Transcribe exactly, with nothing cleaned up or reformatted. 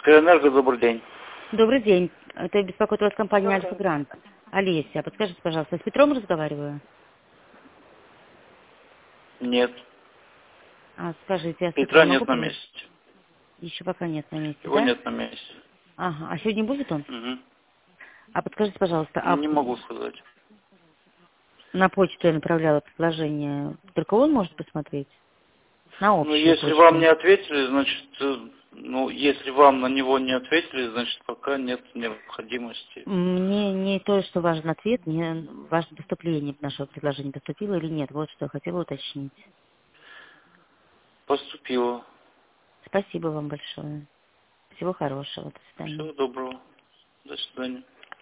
Энерго, добрый день. Добрый день. Это беспокоит вас компания Альфа Грант. Олеся, подскажите, пожалуйста, с Петром разговариваю? Нет. А, скажите, я с Петра Петром нет могу на поговорить? месте. Еще пока нет на месте, Его да? нет на месте. Ага, а сегодня будет он? Угу. А подскажите, пожалуйста, а Не могу сказать. на почту я направляла предложение, только он может посмотреть? На Ну, общую если почту. вам не ответили, значит, э, ну, если вам на него не ответили, значит, пока нет необходимости. Мне не то, что важен ответ, мне важно поступление нашего предложения, поступило или нет. Вот что я хотела уточнить. Поступило. Спасибо вам большое. Всего хорошего. До свидания. Всего доброго. До свидания.